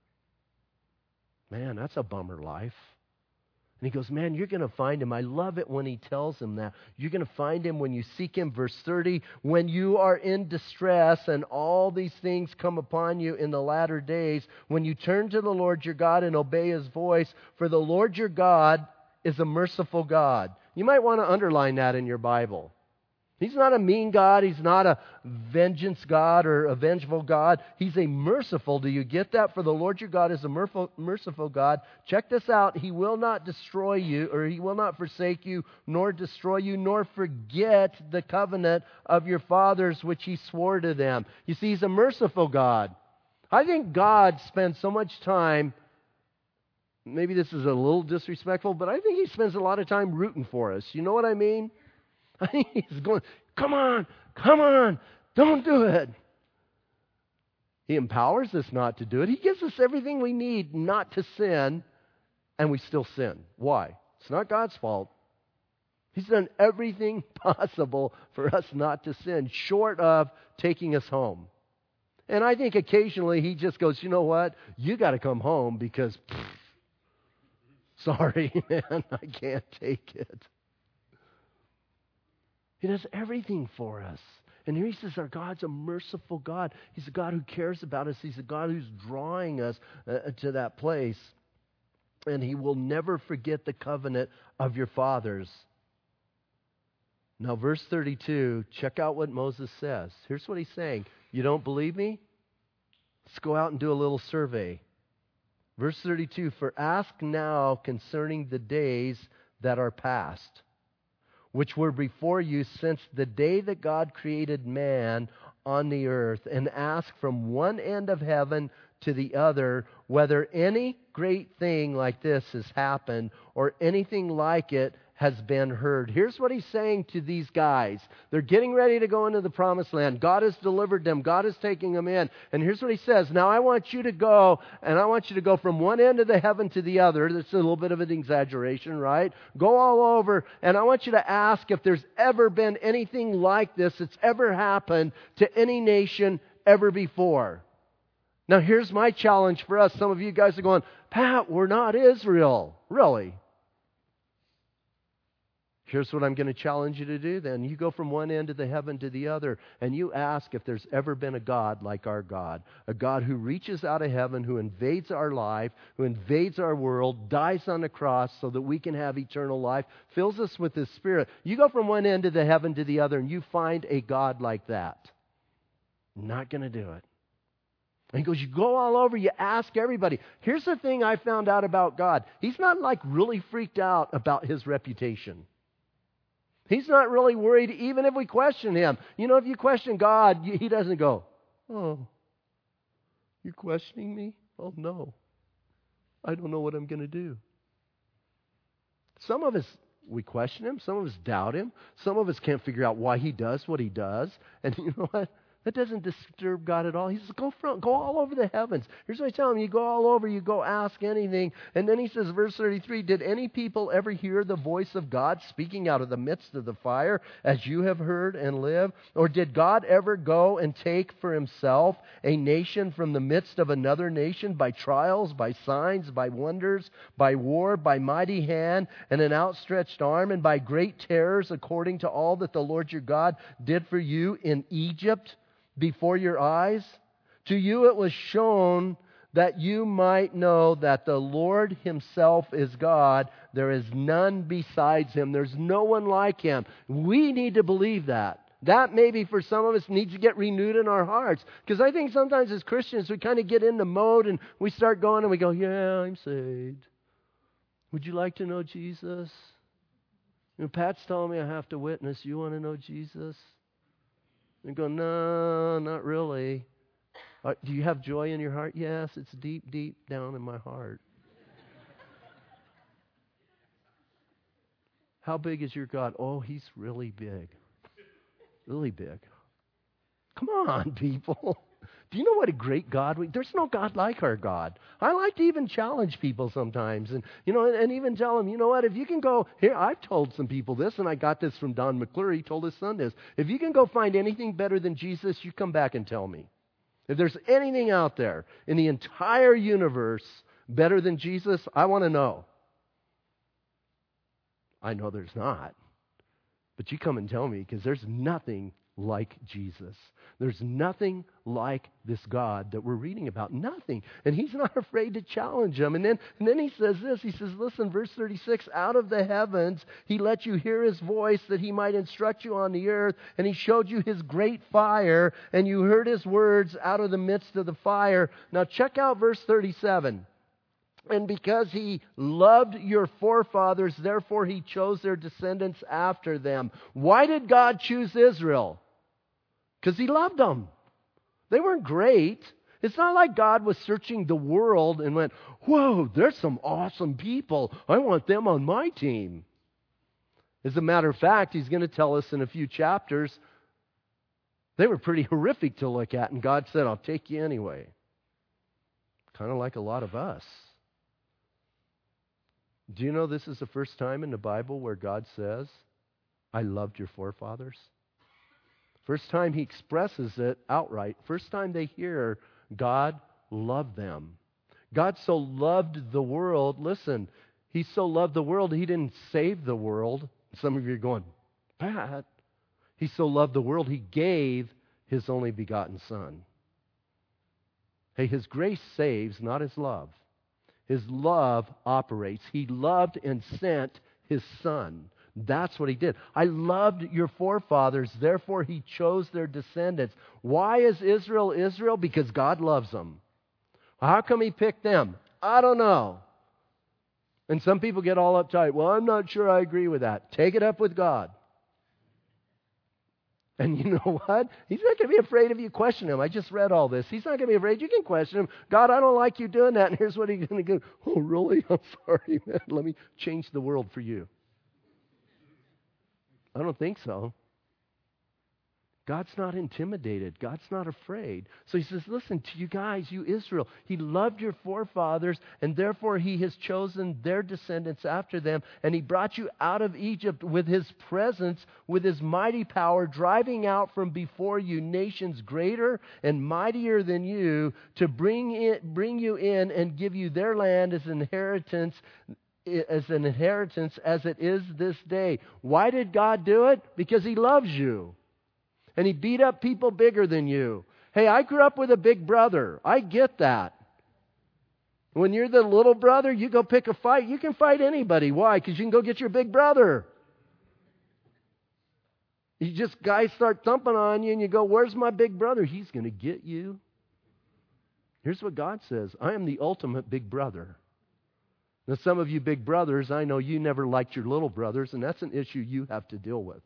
Speaker 1: Man, that's a bummer life. And he goes, man, you're going to find Him. I love it when he tells him that. You're going to find Him when you seek Him. Verse thirty, when you are in distress and all these things come upon you in the latter days, when you turn to the Lord your God and obey His voice, for the Lord your God is a merciful God. You might want to underline that in your Bible. He's not a mean God. He's not a vengeance God or a vengeful God. He's a merciful. Do you get that? For the Lord your God is a merciful, merciful God. Check this out. He will not destroy you, or He will not forsake you, nor destroy you, nor forget the covenant of your fathers which He swore to them. You see, He's a merciful God. I think God spends so much time, maybe this is a little disrespectful, but I think He spends a lot of time rooting for us. You know what I mean? I think He's going, come on, come on, don't do it. He empowers us not to do it. He gives us everything we need not to sin, and we still sin. Why? It's not God's fault. He's done everything possible for us not to sin, short of taking us home. And I think occasionally He just goes, you know what? You got to come home because, pff, sorry, man, I can't take it. He does everything for us. And here He says our God's a merciful God. He's a God who cares about us. He's a God who's drawing us uh, to that place. And He will never forget the covenant of your fathers. Now, verse thirty-two, check out what Moses says. Here's what he's saying. You don't believe me? Let's go out and do a little survey. Verse thirty-two, for ask now concerning the days that are past, which were before you since the day that God created man on the earth, and ask from one end of heaven to the other whether any great thing like this has happened or anything like it has been heard. Here's what He's saying to these guys. They're getting ready to go into the promised land. God has delivered them. God is taking them in. And here's what He says. Now I want you to go, and I want you to go from one end of the heaven to the other. That's a little bit of an exaggeration, right? Go all over, and I want you to ask if there's ever been anything like this that's ever happened to any nation ever before. Now here's my challenge for us. Some of you guys are going, Pat, we're not Israel. Really? Here's what I'm going to challenge you to do then. You go from one end of the heaven to the other, and you ask if there's ever been a God like our God. A God who reaches out of heaven, who invades our life, who invades our world, dies on the cross so that we can have eternal life, fills us with His Spirit. You go from one end of the heaven to the other, and you find a God like that. Not going to do it. And he goes, you go all over, you ask everybody. Here's the thing I found out about God. He's not like really freaked out about His reputation. He's not really worried even if we question Him. You know, if you question God, He doesn't go, oh, you're questioning me? Oh, no. I don't know what I'm going to do. Some of us, we question Him. Some of us doubt Him. Some of us can't figure out why He does what He does. And you know what? That doesn't disturb God at all. He says, go from, go all over the heavens. Here's what I tell him. You go all over, you go ask anything. And then he says, verse thirty-three, did any people ever hear the voice of God speaking out of the midst of the fire as you have heard and live? Or did God ever go and take for Himself a nation from the midst of another nation by trials, by signs, by wonders, by war, by mighty hand and an outstretched arm, and by great terrors according to all that the Lord your God did for you in Egypt before your eyes? To you it was shown that you might know that the Lord Himself is God. There is none besides Him. There's no one like Him. We need to believe that. That maybe for some of us needs to get renewed in our hearts. Because I think sometimes as Christians we kind of get in the mode and we start going and we go, yeah, I'm saved. Would you like to know Jesus? You know, Pat's telling me I have to witness. You want to know Jesus? And go, no, not really. Uh, do you have joy in your heart? Yes, it's deep, deep down in my heart. How big is your God? Oh, He's really big. Really big. Come on, people. Do you know what a great God we... There's no God like our God. I like to even challenge people sometimes. And, you know, and, and even tell them, you know what, if you can go... Here, I've told some people this, and I got this from Don McClure. He told his son this. If you can go find anything better than Jesus, you come back and tell me. If there's anything out there in the entire universe better than Jesus, I want to know. I know there's not. But you come and tell me, because there's nothing like Jesus. There's nothing like this God that we're reading about. Nothing. And He's not afraid to challenge them. And then, and then He says this. He says, listen, verse thirty-six, out of the heavens He let you hear His voice that He might instruct you on the earth. And He showed you His great fire. And you heard His words out of the midst of the fire. Now check out verse thirty-seven. And because He loved your forefathers, therefore He chose their descendants after them. Why did God choose Israel? Because He loved them. They weren't great. It's not like God was searching the world and went, whoa, there's some awesome people. I want them on my team. As a matter of fact, He's going to tell us in a few chapters, they were pretty horrific to look at, and God said, I'll take you anyway. Kind of like a lot of us. Do you know this is the first time in the Bible where God says, I loved your forefathers? First time He expresses it outright. First time they hear God loved them. God so loved the world. Listen, He so loved the world, He didn't save the world. Some of you are going, Pat. He so loved the world, He gave His only begotten Son. Hey, His grace saves, not His love. His love operates. He loved and sent His Son. That's what He did. I loved your forefathers, therefore He chose their descendants. Why is Israel Israel? Because God loves them. How come He picked them? I don't know. And some people get all uptight. Well, I'm not sure I agree with that. Take it up with God. And you know what? He's not going to be afraid if you question Him. I just read all this. He's not going to be afraid. You can question Him. God, I don't like you doing that. And here's what He's going to do. Oh, really? I'm sorry, man. Let me change the world for you. I don't think so. God's not intimidated. God's not afraid. So He says, listen, to you guys, you Israel, He loved your forefathers, and therefore He has chosen their descendants after them, and He brought you out of Egypt with His presence, with His mighty power, driving out from before you nations greater and mightier than you, to bring in, bring you in and give you their land as inheritance, as an inheritance as it is this day. Why did God do it? Because He loves you. And He beat up people bigger than you. Hey, I grew up with a big brother. I get that. When you're the little brother, you go pick a fight. You can fight anybody. Why? Because you can go get your big brother. You just, guys start thumping on you and you go, where's my big brother? He's going to get you. Here's what God says. I am the ultimate big brother. Now, some of you big brothers, I know you never liked your little brothers, and that's an issue you have to deal with.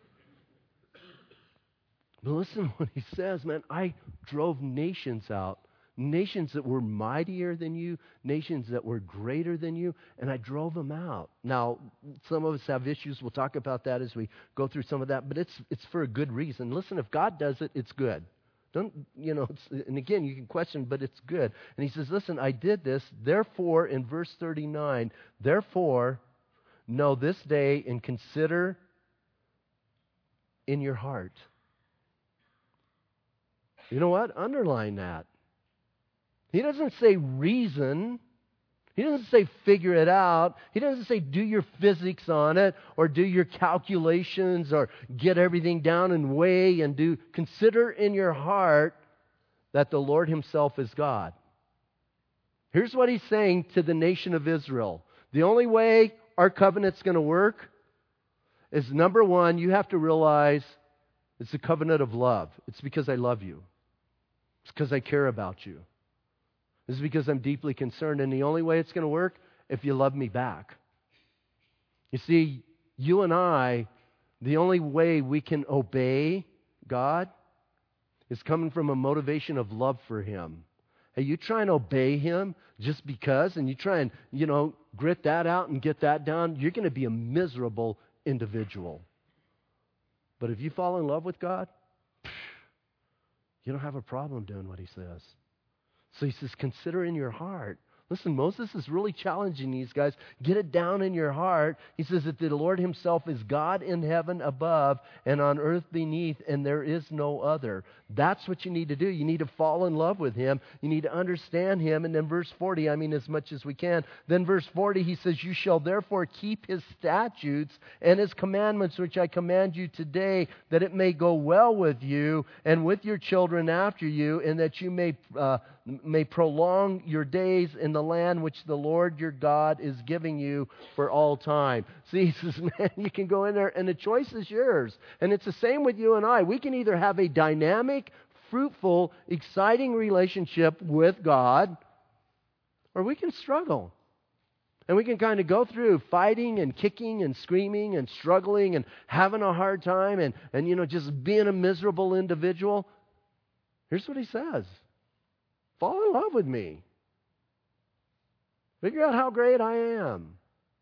Speaker 1: But listen to what He says, man. I drove nations out. Nations that were mightier than you. Nations that were greater than you. And I drove them out. Now, some of us have issues. We'll talk about that as we go through some of that. But it's it's for a good reason. Listen, if God does it, it's good. Don't, you know, it's, and again, you can question, but it's good. And He says, listen, I did this. Therefore, in verse thirty-nine, therefore, know this day and consider in your heart. You know what? Underline that. He doesn't say reason. He doesn't say figure it out. He doesn't say do your physics on it or do your calculations or get everything down and weigh and do. Consider in your heart that the Lord himself is God. Here's what he's saying to the nation of Israel. The only way our covenant's going to work is, number one, you have to realize it's a covenant of love. It's because I love you. It's because I care about you. It's because I'm deeply concerned. And the only way it's going to work, if you love me back. You see, you and I, the only way we can obey God is coming from a motivation of love for him. Hey, you try and obey him just because, and you try and, you know, grit that out and get that down, you're going to be a miserable individual. But if you fall in love with God, you don't have a problem doing what he says. So he says, consider in your heart. Listen, Moses is really challenging these guys. Get it down in your heart. He says that the Lord himself is God in heaven above and on earth beneath, and there is no other. That's what you need to do. You need to fall in love with him. You need to understand him. And then verse forty, I mean, as much as we can. Then verse forty, he says, you shall therefore keep his statutes and his commandments, which I command you today, that it may go well with you and with your children after you, and that you may uh, may prolong your days in the land which the Lord your God is giving you for all time. See, he says, man, you can go in there and the choice is yours. And it's the same with you and I. We can either have a dynamic, fruitful, exciting relationship with God, or we can struggle. And we can kind of go through fighting and kicking and screaming and struggling and having a hard time and, and you know, just being a miserable individual. Here's what he says. Fall in love with me. Figure out how great I am.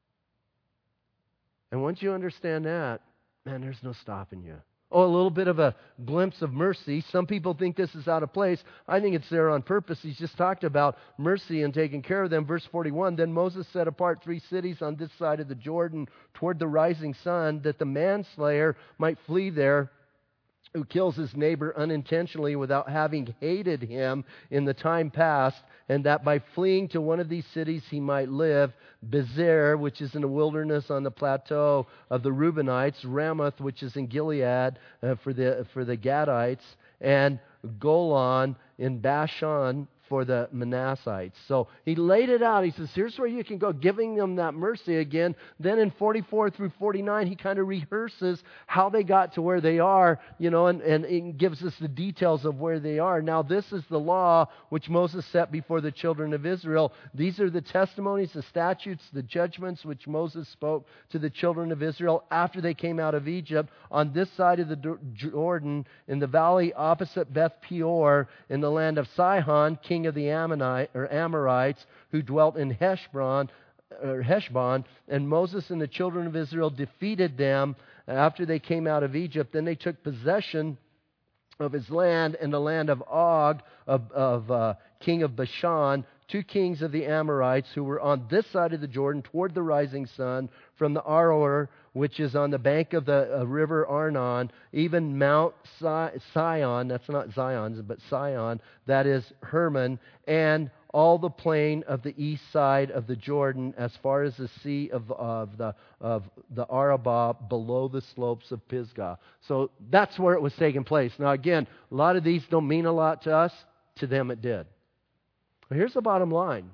Speaker 1: And once you understand that, man, there's no stopping you. Oh, a little bit of a glimpse of mercy. Some people think this is out of place. I think it's there on purpose. He's just talked about mercy and taking care of them. Verse forty-one, then Moses set apart three cities on this side of the Jordan toward the rising sun, that the manslayer might flee there, who kills his neighbor unintentionally without having hated him in the time past, and that by fleeing to one of these cities he might live. Bezer, which is in the wilderness on the plateau of the Reubenites, Ramoth, which is in Gilead uh, for the for the Gadites, and Golan in Bashan for the Manassites. So he laid it out. He says, here's where you can go, giving them that mercy again. Then in forty-four through forty-nine, he kind of rehearses how they got to where they are, you know, and, and it gives us the details of where they are. Now, this is the law which Moses set before the children of Israel. These are the testimonies, the statutes, the judgments which Moses spoke to the children of Israel after they came out of Egypt on this side of the Jordan, in the valley opposite Beth Peor, in the land of Sihon, king of the Ammonite, or Amorites, who dwelt in Heshbon, or Heshbon, and Moses and the children of Israel defeated them after they came out of Egypt. Then they took possession of his land and the land of Og, of, of uh, king of Bashan, two kings of the Amorites who were on this side of the Jordan toward the rising sun, from the Aroer, which is on the bank of the uh, river Arnon, even Mount si- Sion, that's not Zion, but Sion, that is Hermon, and all the plain of the east side of the Jordan, as far as the sea of, of the of the Arabah, below the slopes of Pisgah. So that's where it was taking place. Now again, a lot of these don't mean a lot to us. To them it did. But here's the bottom line.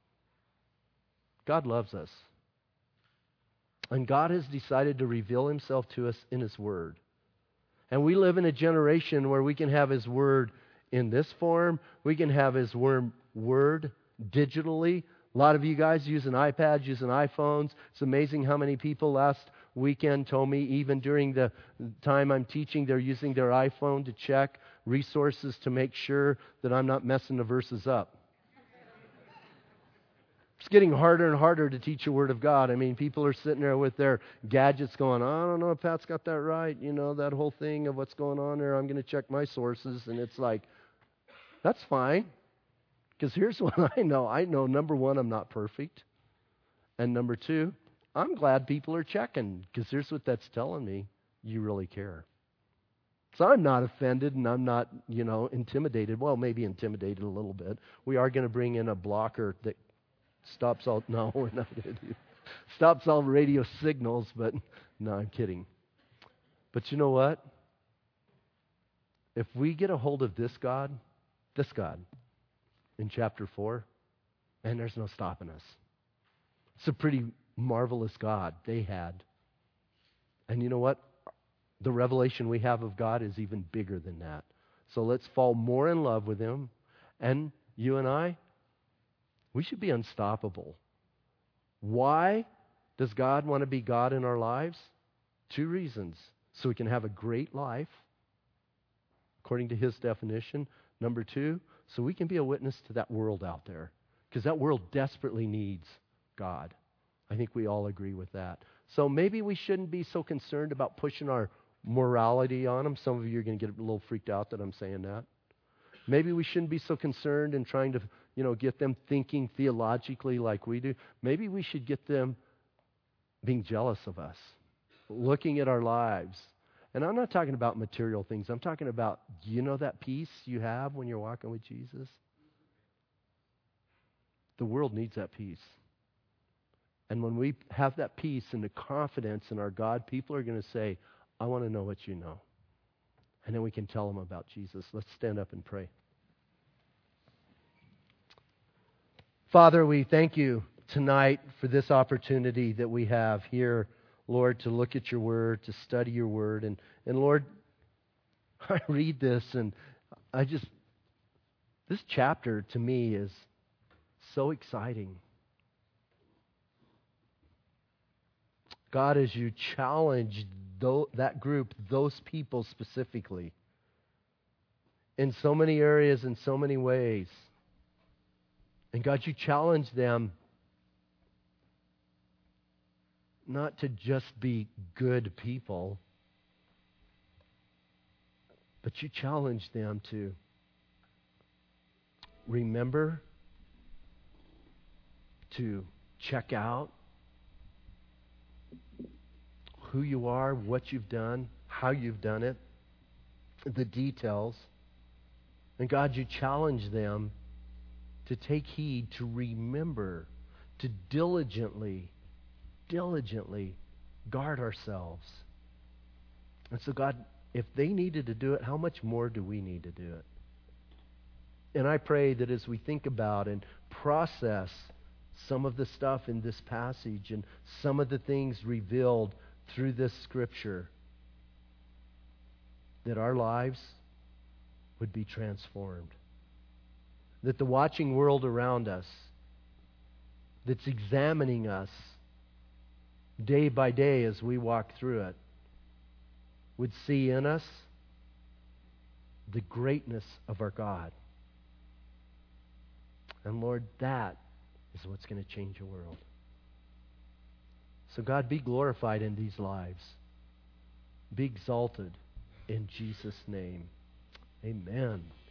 Speaker 1: God loves us. And God has decided to reveal himself to us in his word. And we live in a generation where we can have his word in this form. We can have his word, word digitally. A lot of you guys using iPads, using iPhones. It's amazing how many people last weekend told me, even during the time I'm teaching, they're using their iPhone to check resources to make sure that I'm not messing the verses up. It's getting harder and harder to teach the Word of God. I mean, people are sitting there with their gadgets going, I don't know if Pat's got that right. You know, that whole thing of what's going on there. I'm going to check my sources. And it's like, that's fine. Because here's what I know. I know, number one, I'm not perfect. And number two, I'm glad people are checking. Because here's what that's telling me. You really care. So I'm not offended and I'm not, you know, intimidated. Well, maybe intimidated a little bit. We are going to bring in a blocker that stops all, no, we're not going to do, stops all radio signals, but no, I'm kidding. But you know what? If we get a hold of this God, This God in chapter four, and there's no stopping us. It's a pretty marvelous God they had. And you know what? The revelation we have of God is even bigger than that. So let's fall more in love with Him. And you and I, we should be unstoppable. Why does God want to be God in our lives? Two reasons. So we can have a great life, according to His definition. Number two, so we can be a witness to that world out there. Because that world desperately needs God. I think we all agree with that. So maybe we shouldn't be so concerned about pushing our morality on them. Some of you are going to get a little freaked out that I'm saying that. Maybe we shouldn't be so concerned in trying to, you know, get them thinking theologically like we do. Maybe we should get them being jealous of us, looking at our lives. And I'm not talking about material things. I'm talking about, you know, that peace you have when you're walking with Jesus? The world needs that peace. And when we have that peace and the confidence in our God, people are going to say, I want to know what you know. And then we can tell them about Jesus. Let's stand up and pray. Father, we thank you tonight for this opportunity that we have here, Lord, to look at your word, to study your word. And, and Lord, I read this and I just, this chapter to me is so exciting. God, as you challenge th- that group, those people specifically, in so many areas, in so many ways. And God, you challenge them not to just be good people, but you challenge them to remember, to check out who you are, what you've done, how you've done it, the details. And God, you challenge them to take heed, to remember, to diligently, diligently guard ourselves. And so God, if they needed to do it, how much more do we need to do it? And I pray that as we think about and process some of the stuff in this passage and some of the things revealed through this scripture, that our lives would be transformed. That the watching world around us, that's examining us day by day as we walk through it, would see in us the greatness of our God. And Lord, that is what's going to change the world. So God, be glorified in these lives. Be exalted in Jesus' name. Amen.